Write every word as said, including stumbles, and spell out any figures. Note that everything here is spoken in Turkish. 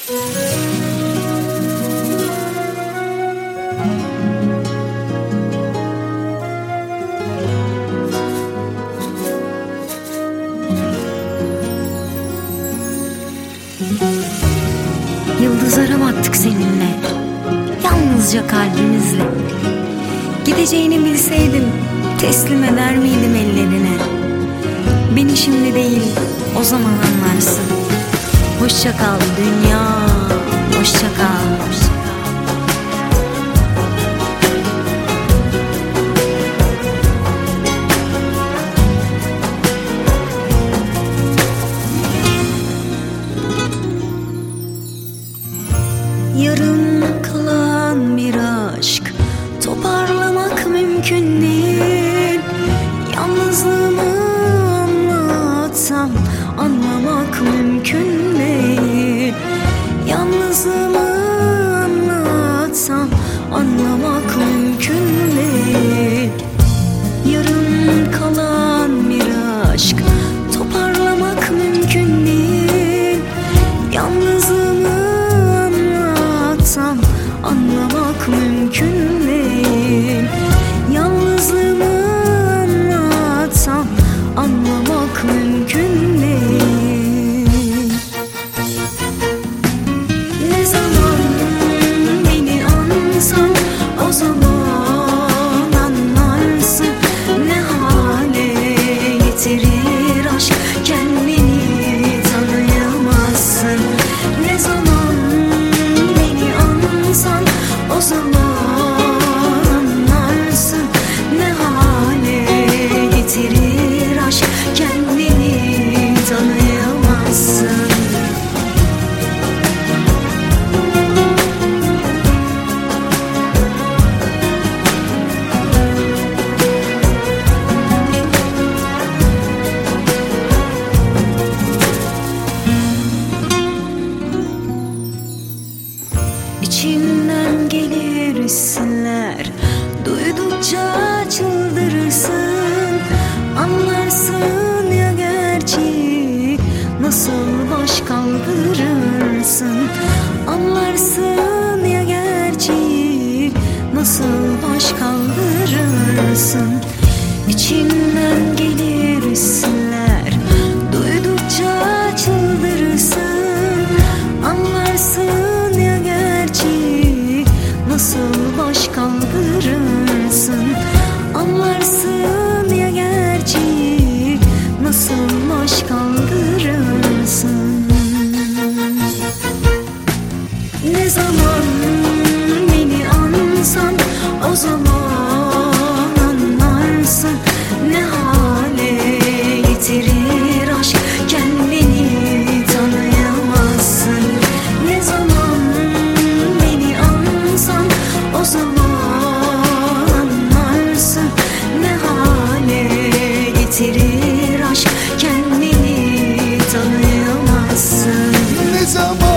Yıldızlara baktık seninle, yalnızca kalbimizle. Gideceğini bilseydim teslim eder miydim ellerine? Beni şimdi değil, o zaman anlarsın. Hoşça kal dünya, hoşça kal. Yarım kalan bir aşk toparlamak mümkün değil. Yalnızlığımı anlatsam anlamak mümkün değil. Yalnızlığımı anlatsam anlamak mümkün değil. Yarım kalan bir aşk toparlamak mümkün değil. Yalnızlığımı anlamak mümkün değil. Yalnızlığımı anlatsam anlamak mümkün değil. Ne zaman beni ansan o zaman anlarsın. Ne hale getirir aşk, kendini tanıyamazsın. Ne zaman o zaman anlarsın. Ne hale getirir aşk, kendini tanıyamazsın. İçimden gelir hisler, duydukça çıldırırsın. Anlarsın ya gerçeği, nasıl baş kaldırırsın. Anlarsın ya gerçeği, nasıl baş kaldırırsın. İçimden gelir hisler, duydukça çıldırırsın. Anlarsın ya gerçeği, nasıl baş kaldırırsın. Anlarsın ya gerçeği, nasıl baş kaldırırsın. Ne zaman beni ansan o zaman anlarsın. Ne hale getirir aşk, kendini tanıyamazsın. Ne zaman beni ansan o zaman anlarsın. Ne hale getirir aşk, kendini tanıyamazsın. Ne zaman